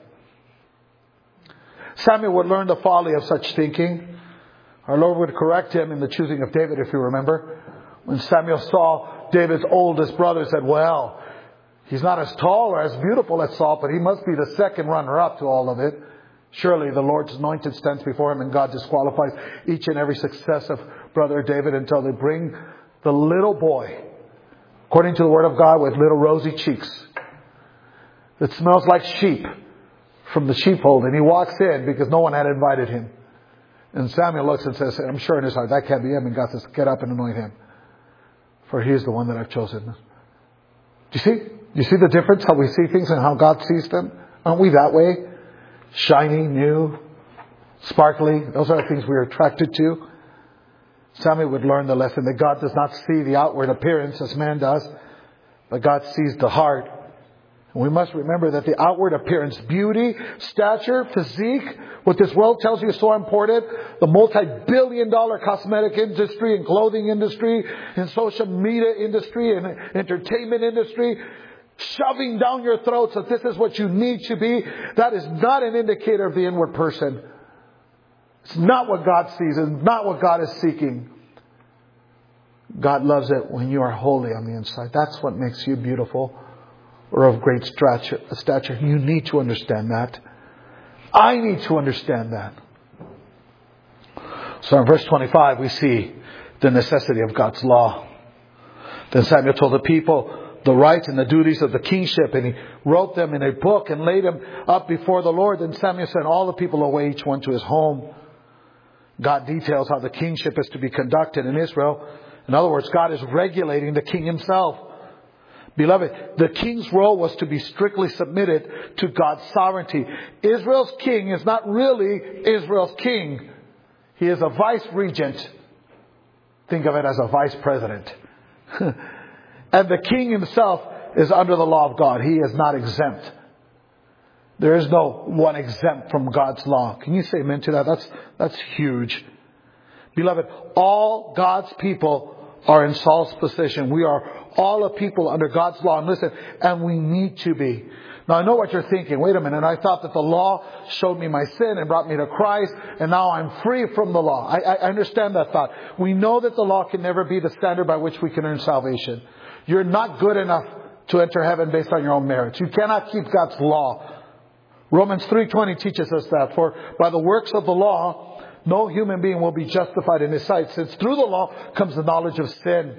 Samuel would learn the folly of such thinking. Our Lord would correct him in the choosing of David, if you remember. When Samuel saw David's oldest brother, said, well, he's not as tall or as beautiful as Saul, but he must be the second runner-up to all of it. Surely the Lord's anointed stands before him, and God disqualifies each and every successive brother David until they bring the little boy, according to the word of God, with little rosy cheeks, that smells like sheep from the sheepfold. And he walks in because no one had invited him. And Samuel looks and says, I'm sure in his heart, that can't be him. And God says, get up and anoint him, for he is the one that I've chosen. Do you see? Do you see the difference? How we see things and how God sees them? Aren't we that way? Shiny, new, sparkly. Those are the things we are attracted to. Samuel would learn the lesson that God does not see the outward appearance as man does, but God sees the heart. And we must remember that the outward appearance, beauty, stature, physique, what this world tells you is so important. The multi-billion-dollar cosmetic industry and clothing industry and social media industry and entertainment industry, shoving down your throats that this is what you need to be. That is not an indicator of the inward person. It's not what God sees. It's not what God is seeking. God loves it when you are holy on the inside. That's what makes you beautiful or of great stature. You need to understand that. I need to understand that. So in verse 25 we see the necessity of God's law. Then Samuel told the people the rights and the duties of the kingship, and he wrote them in a book and laid them up before the Lord. Then Samuel sent all the people away, each one to his home. God details how the kingship is to be conducted in Israel. In other words, God is regulating the king himself. Beloved, the king's role was to be strictly submitted to God's sovereignty. Israel's king is not really Israel's king. He is a vice regent. Think of it as a vice president. And the king himself is under the law of God. He is not exempt. There is no one exempt from God's law. Can you say amen to that? That's huge. Beloved, all God's people are in Saul's position. We are all a people under God's law. And listen, and we need to be. Now I know what you're thinking. Wait a minute. I thought that the law showed me my sin and brought me to Christ, and now I'm free from the law. I understand that thought. We know that the law can never be the standard by which we can earn salvation. You're not good enough to enter heaven based on your own merits. You cannot keep God's law. Romans 3:20 teaches us that. For by the works of the law, no human being will be justified in his sight, since through the law comes the knowledge of sin.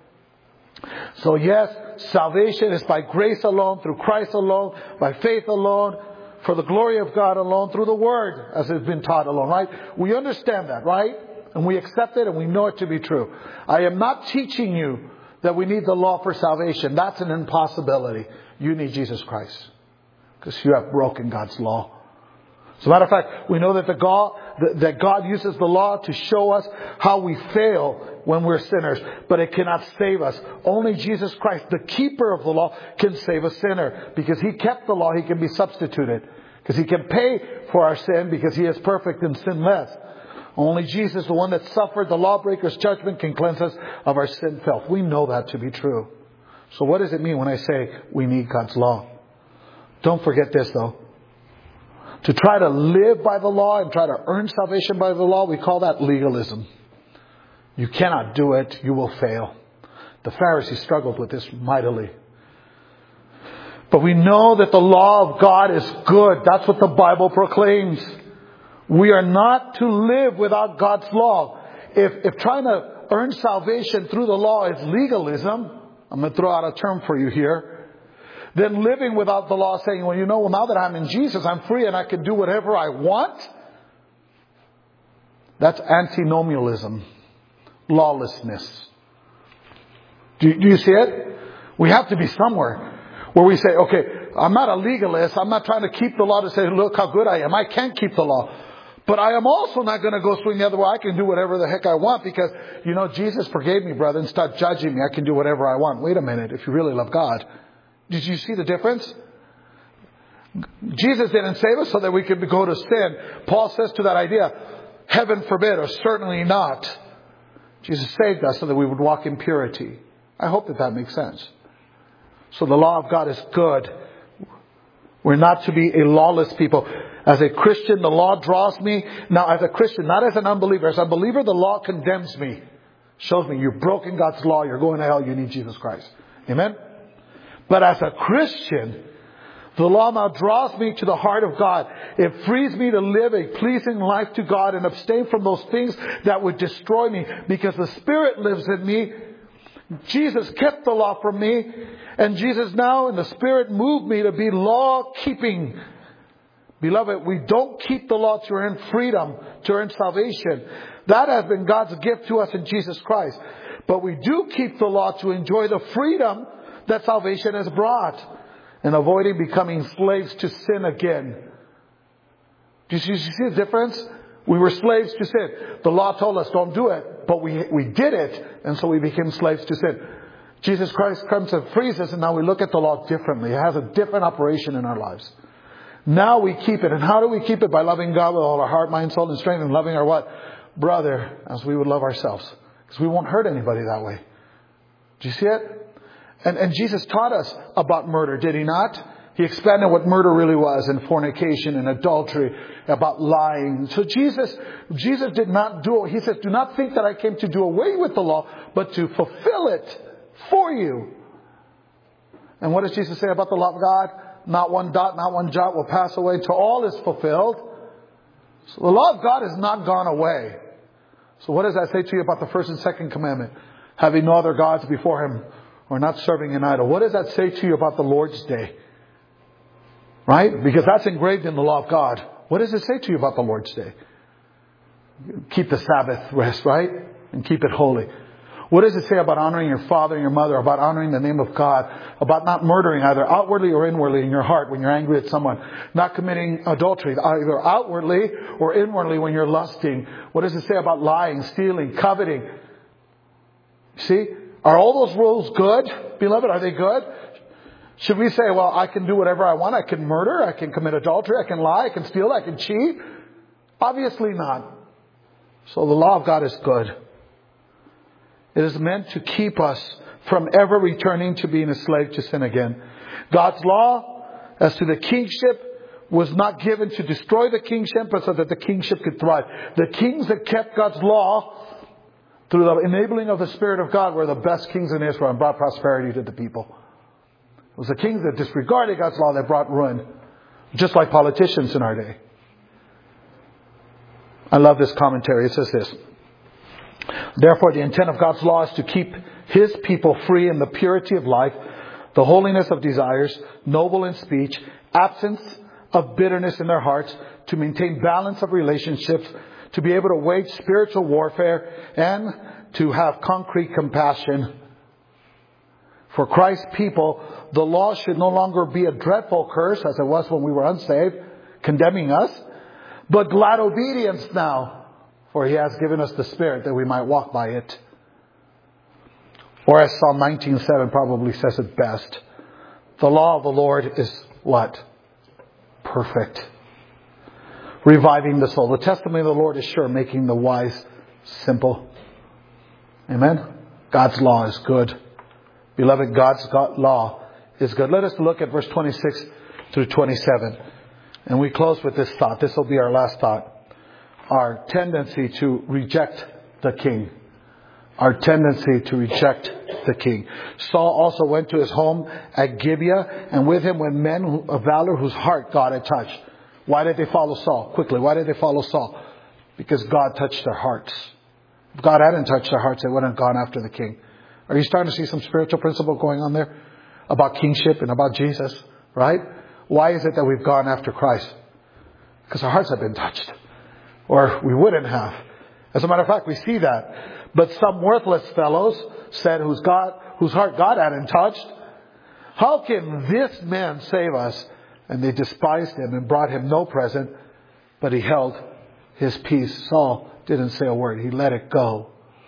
So yes, salvation is by grace alone, through Christ alone, by faith alone, for the glory of God alone, through the Word, as it's been taught alone, right? We understand that, right? And we accept it and we know it to be true. I am not teaching you that we need the law for salvation. That's an impossibility. You need Jesus Christ, because you have broken God's law. As a matter of fact, we know that God uses the law to show us how we fail when we're sinners, but it cannot save us. Only Jesus Christ, the keeper of the law, can save a sinner. Because He kept the law, He can be substituted. Because He can pay for our sin, because He is perfect and sinless. Only Jesus, the one that suffered the lawbreaker's judgment, can cleanse us of our sin filth. We know that to be true. So what does it mean when I say we need God's law? Don't forget this though. To try to live by the law and try to earn salvation by the law, we call that legalism. You cannot do it. You will fail. The Pharisees struggled with this mightily. But we know that the law of God is good. That's what the Bible proclaims. We are not to live without God's law. If trying to earn salvation through the law is legalism, I'm going to throw out a term for you here, then living without the law, saying, well, now that I'm in Jesus, I'm free and I can do whatever I want. That's antinomianism, lawlessness. Do you see it? We have to be somewhere where we say, okay, I'm not a legalist. I'm not trying to keep the law to say, look how good I am. I can't keep the law. But I am also not going to go swing the other way. I can do whatever the heck I want because, Jesus forgave me, brother, and stop judging me. I can do whatever I want. Wait a minute. If you really love God. Did you see the difference? Jesus didn't save us so that we could go to sin. Paul says to that idea, heaven forbid, or certainly not. Jesus saved us so that we would walk in purity. I hope that makes sense. So the law of God is good. We're not to be a lawless people. As a Christian, the law draws me. Now, as a Christian, not as an unbeliever. As a believer, the law condemns me. Shows me you've broken God's law. You're going to hell. You need Jesus Christ. Amen? But as a Christian, the law now draws me to the heart of God. It frees me to live a pleasing life to God and abstain from those things that would destroy me. Because the Spirit lives in me. Jesus kept the law from me. And Jesus now in the Spirit moved me to be law-keeping. Beloved, we don't keep the law to earn freedom, to earn salvation. That has been God's gift to us in Jesus Christ. But we do keep the law to enjoy the freedom that salvation has brought. And avoiding becoming slaves to sin again. Do you see the difference? We were slaves to sin. The law told us don't do it. But we did it. And so we became slaves to sin. Jesus Christ comes and frees us. And now we look at the law differently. It has a different operation in our lives. Now we keep it. And how do we keep it? By loving God with all our heart, mind, soul, and strength. And loving our what? Brother as we would love ourselves. Because we won't hurt anybody that way. Do you see it? And Jesus taught us about murder, did He not? He expanded what murder really was, and fornication and adultery, about lying. So Jesus did not do it. He says, do not think that I came to do away with the law, but to fulfill it for you. And what does Jesus say about the law of God? Not one dot, not one jot will pass away till all is fulfilled. So the law of God has not gone away. So what does that say to you about the first and second commandment? Having no other gods before Him, or not serving an idol. What does that say to you about the Lord's Day? Right? Because that's engraved in the law of God. What does it say to you about the Lord's Day? Keep the Sabbath rest, right? And keep it holy. What does it say about honoring your father and your mother? About honoring the name of God? About not murdering either outwardly or inwardly in your heart when you're angry at someone? Not committing adultery either outwardly or inwardly when you're lusting? What does it say about lying, stealing, coveting? See? Are all those rules good? Beloved, are they good? Should we say, well, I can do whatever I want. I can murder. I can commit adultery. I can lie. I can steal. I can cheat. Obviously not. So the law of God is good. It is meant to keep us from ever returning to being a slave to sin again. God's law as to the kingship was not given to destroy the kingship, but so that the kingship could thrive. The kings that kept God's law through the enabling of the Spirit of God were the best kings in Israel and brought prosperity to the people. It was the kings that disregarded God's law that brought ruin. Just like politicians in our day. I love this commentary. It says this. Therefore, the intent of God's law is to keep His people free in the purity of life, the holiness of desires, noble in speech, absence of bitterness in their hearts, to maintain balance of relationships, to be able to wage spiritual warfare, and to have concrete compassion. For Christ's people, the law should no longer be a dreadful curse, as it was when we were unsaved, condemning us, but glad obedience now. For He has given us the Spirit that we might walk by it. Or as Psalm 19:7 probably says it best, the law of the Lord is what? Perfect. Reviving the soul. The testimony of the Lord is sure, making the wise simple. Amen? God's law is good. Beloved, God's law is good. Let us look at verse 26 through 27. And we close with this thought. This will be our last thought. Our tendency to reject the King. Our tendency to reject the king. Saul also went to his home at Gibeah, and with him went men of valor whose heart God had touched. Why did they follow Saul? Quickly, why did they follow Saul? Because God touched their hearts. If God hadn't touched their hearts, they wouldn't have gone after the king. Are you starting to see some spiritual principle going on there? About kingship and about Jesus, right? Why is it that we've gone after Christ? Because our hearts have been touched. Or we wouldn't have. As a matter of fact, we see that. But some worthless fellows said, whose heart God hadn't touched, how can this man save us? And they despised him and brought him no present, but he held his peace. Saul didn't say a word. He let it go.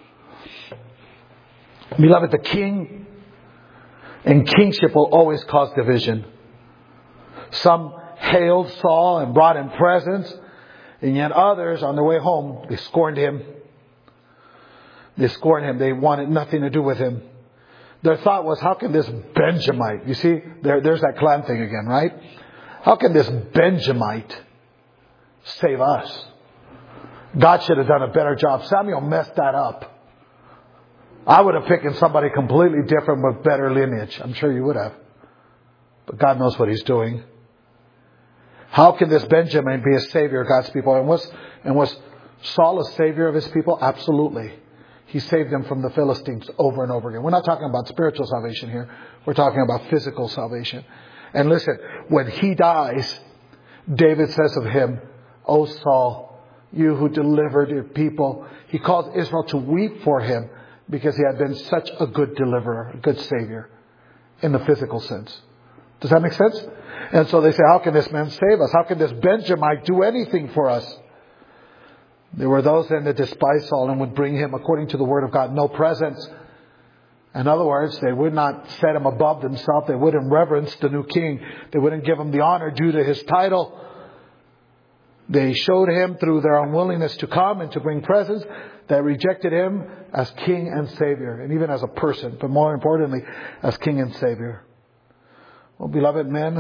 Beloved, the king and kingship will always cause division. Some hailed Saul and brought him presents, and yet others, on their way home, they scorned him. They scorned him. They wanted nothing to do with him. Their thought was, how can this Benjamite, you see, there's that clan thing again, right? How can this Benjamite save us? God should have done a better job. Samuel messed that up. I would have picked somebody completely different with better lineage. I'm sure you would have. But God knows what He's doing. How can this Benjamin be a savior of God's people? And was Saul a savior of his people? Absolutely. He saved them from the Philistines over and over again. We're not talking about spiritual salvation here. We're talking about physical salvation. And listen, when he dies, David says of him, "O Saul, you who delivered your people." He calls Israel to weep for him because he had been such a good deliverer, a good savior in the physical sense. Does that make sense? And so they say, how can this man save us? How can this Benjamite do anything for us? There were those then that despised Saul and would bring him, according to the word of God, no presents. In other words, they would not set him above themselves. They wouldn't reverence the new king. They wouldn't give him the honor due to his title. They showed him through their unwillingness to come and to bring presents that rejected him as king and savior, and even as a person, but more importantly, as king and savior. Well, beloved, men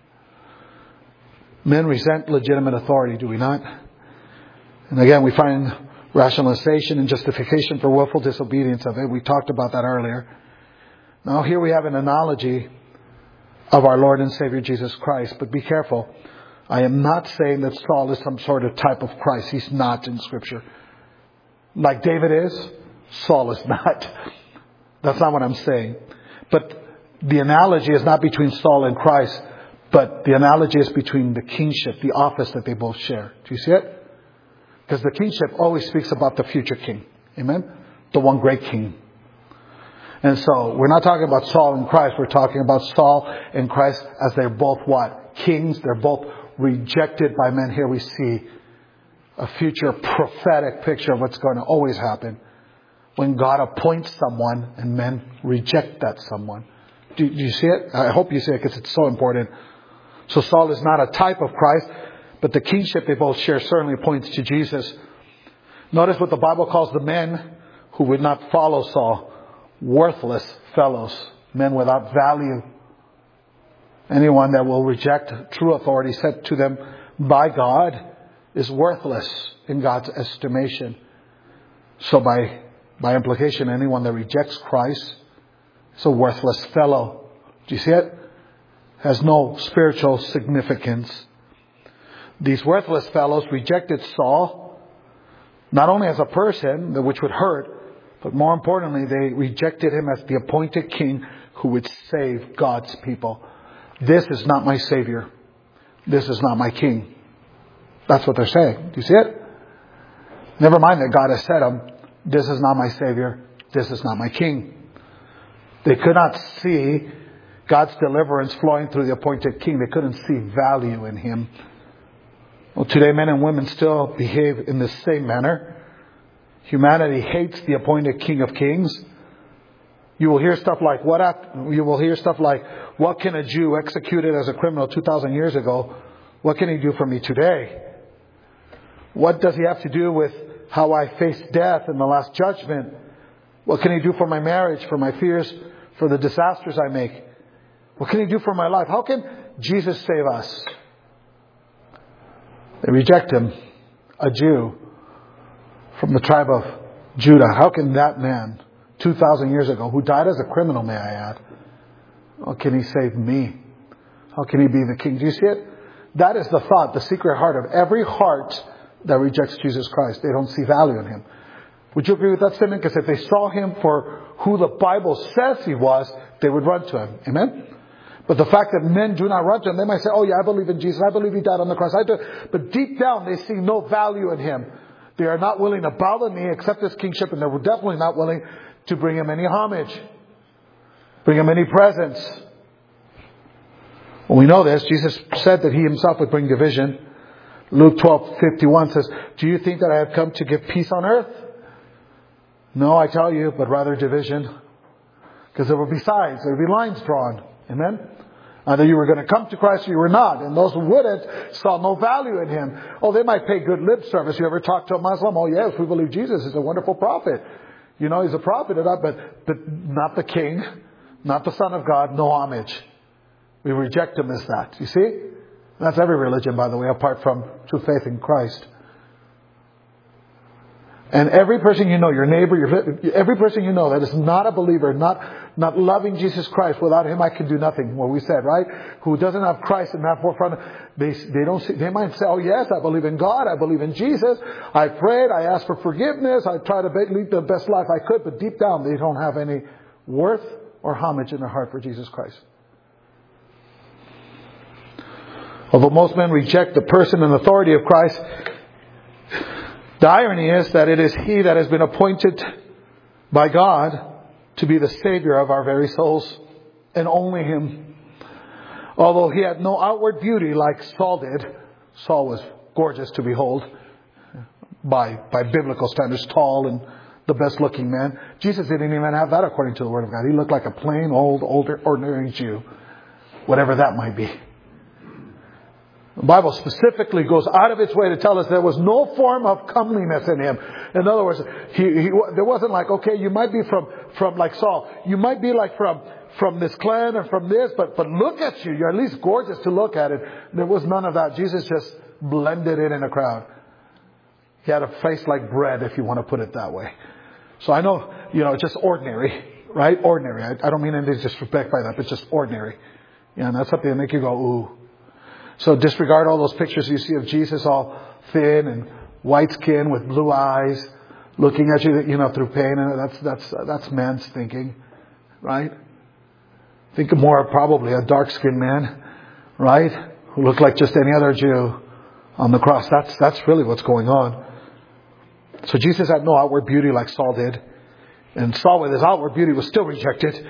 resent legitimate authority, do we not? And again, we find rationalization and justification for willful disobedience of it. We talked about that earlier. Now here we have an analogy of our Lord and Savior Jesus Christ. But be careful. I am not saying that Saul is some sort of type of Christ. He's not in Scripture. Like David is, Saul is not. That's not what I'm saying. But the analogy is not between Saul and Christ, but the analogy is between the kingship, the office that they both share. Do you see it? Because the kingship always speaks about the future king. Amen? The one great king. And so, we're not talking about Saul and Christ. We're talking about Saul and Christ as they're both what? Kings. They're both rejected by men. Here we see a future prophetic picture of what's going to always happen when God appoints someone and men reject that someone. Do you see it? I hope you see it because it's so important. So Saul is not a type of Christ, but the kingship they both share certainly points to Jesus. Notice what the Bible calls the men who would not follow Saul. Worthless fellows. Men without value. Anyone that will reject true authority set to them by God is worthless in God's estimation. So by implication, anyone that rejects Christ is a worthless fellow. Do you see it? Has no spiritual significance. These worthless fellows rejected Saul, not only as a person, which would hurt, but more importantly, they rejected him as the appointed king who would save God's people. This is not my Savior. This is not my king. That's what they're saying. Do you see it? Never mind that God has said them. This is not my Savior. This is not my king. They could not see God's deliverance flowing through the appointed king. They couldn't see value in him. Well, today men and women still behave in the same manner. Humanity hates the appointed King of Kings. You will hear stuff like, what can a Jew executed as a criminal 2,000 years ago, what can he do for me today? What does he have to do with how I face death in the last judgment? What can he do for my marriage, for my fears, for the disasters I make? What can he do for my life? How can Jesus save us? They reject him, a Jew from the tribe of Judah. How can that man 2,000 years ago, who died as a criminal, may I add. How can he save me? How can he be the king? Do you see it? That is the thought, the secret heart of every heart that rejects Jesus Christ. They don't see value in him. Would you agree with that statement? Because if they saw him for who the Bible says he was, they would run to him. Amen? But the fact that men do not run to him, they might say, oh yeah, I believe in Jesus. I believe he died on the cross. I do. But deep down, they see no value in him. They are not willing to bow the knee, accept his kingship, and they were definitely not willing to bring him any homage, bring him any presents. Well, we know this. Jesus said that he himself would bring division. Luke 12:51 says, do you think that I have come to give peace on earth? No, I tell you, but rather division. Because there will be sides, there will be lines drawn. Amen? Either you were going to come to Christ or you were not. And those who wouldn't saw no value in him. Oh, they might pay good lip service. You ever talk to a Muslim? Oh yes, we believe Jesus is a wonderful prophet. You know, he's a prophet, but not the king, not the Son of God, no homage. We reject him as that. You see? That's every religion, by the way, apart from true faith in Christ. And every person you know, your neighbor, every person you know that is not a believer, not loving Jesus Christ, without him I can do nothing. What we said, right? Who doesn't have Christ in that forefront, they might say, oh yes, I believe in God, I believe in Jesus, I prayed, I asked for forgiveness, I tried to lead the best life I could, but deep down they don't have any worth or homage in their heart for Jesus Christ. Although most men reject the person and authority of Christ, the irony is that it is he that has been appointed by God to be the Savior of our very souls, and only him. Although he had no outward beauty like Saul did, Saul was gorgeous to behold by biblical standards, tall and the best looking man. Jesus didn't even have that according to the Word of God. He looked like a plain old ordinary Jew, whatever that might be. The Bible specifically goes out of its way to tell us there was no form of comeliness in him. In other words, there wasn't like, okay, you might be from like Saul. You might be like from this clan or from this, but look at you. You're at least gorgeous to look at it. There was none of that. Jesus just blended in a crowd. He had a face like bread, if you want to put it that way. So I know, just ordinary, right? Ordinary. I don't mean any disrespect by that, but just ordinary. Yeah, and that's something that make you go, ooh. So disregard all those pictures you see of Jesus all thin and white skin with blue eyes, looking at you, through pain. And that's man's thinking, right? Think of more probably a dark-skinned man, right? Who looked like just any other Jew on the cross. That's really what's going on. So Jesus had no outward beauty like Saul did. And Saul with his outward beauty was still rejected.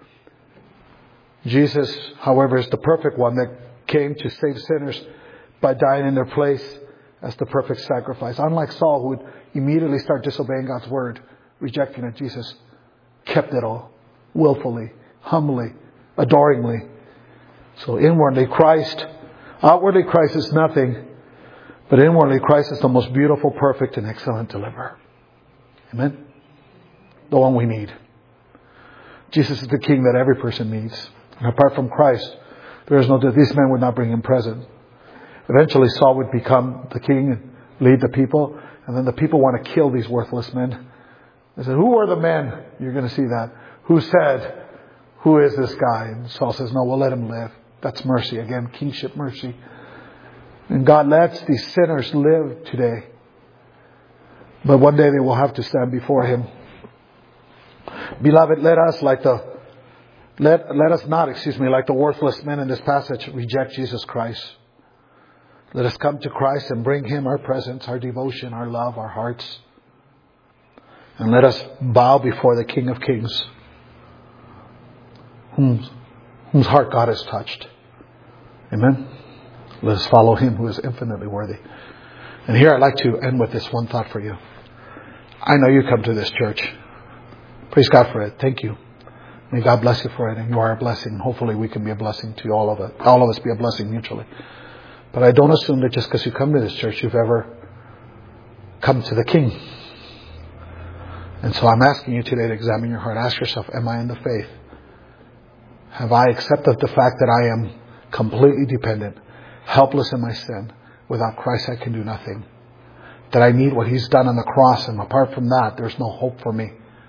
Jesus, however, is the perfect one that came to save sinners by dying in their place as the perfect sacrifice. Unlike Saul, who would immediately start disobeying God's word, rejecting it, Jesus kept it all, willfully, humbly, adoringly. So outwardly Christ is nothing, but inwardly Christ is the most beautiful, perfect, and excellent deliverer. Amen? The one we need. Jesus is the King that every person needs. And apart from Christ, there is no doubt these men would not bring him present. Eventually Saul would become the king and lead the people. And then the people want to kill these worthless men. They said, who are the men? You're going to see that. Who said, who is this guy? And Saul says, no, we'll let him live. That's mercy. Again, kingship mercy. And God lets these sinners live today. But one day they will have to stand before him. Beloved, let us like the worthless men in this passage, reject Jesus Christ. Let us come to Christ and bring him our presence, our devotion, our love, our hearts. And let us bow before the King of Kings, whose heart God has touched. Amen. Let us follow him who is infinitely worthy. And here I'd like to end with this one thought for you. I know you come to this church. Praise God for it. Thank you. May God bless you for it, and you are a blessing. Hopefully we can be a blessing to all of us. All of us be a blessing mutually. But I don't assume that just because you come to this church, you've ever come to the King. And so I'm asking you today to examine your heart. Ask yourself, am I in the faith? Have I accepted the fact that I am completely dependent, helpless in my sin? Without Christ I can do nothing. That I need what he's done on the cross, and apart from that, there's no hope for me.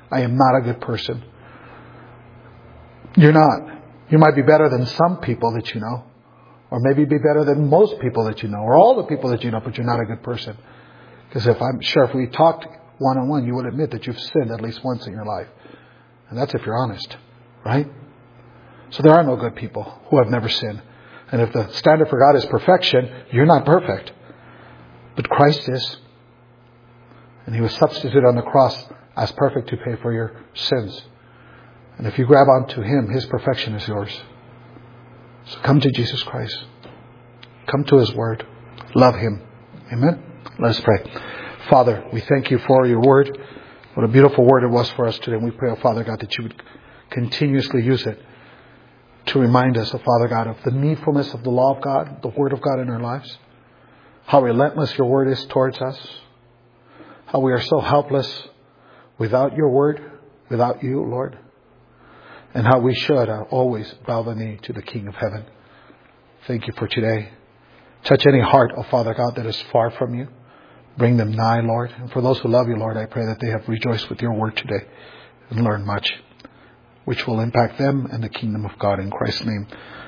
I am not a good person. You're not. You might be better than some people that you know. Or maybe be better than most people that you know. Or all the people that you know, but you're not a good person. Because I'm sure if we talked one-on-one, you would admit that you've sinned at least once in your life. And that's if you're honest. Right? So there are no good people who have never sinned. And if the standard for God is perfection, you're not perfect. But Christ is. And He was substituted on the cross as perfect to pay for your sins. And if you grab onto Him, His perfection is yours. So come to Jesus Christ. Come to His Word. Love Him. Amen? Let us pray. Father, we thank You for Your Word. What a beautiful word it was for us today. And we pray, oh Father God, that You would continuously use it to remind us, oh Father God, of the needfulness of the law of God, the Word of God in our lives. How relentless Your Word is towards us. How we are so helpless without Your Word, without You, Lord. And how we should always bow the knee to the King of Heaven. Thank You for today. Touch any heart, oh Father God, that is far from You. Bring them nigh, Lord. And for those who love You, Lord, I pray that they have rejoiced with Your Word today and learned much, which will impact them and the kingdom of God in Christ's name.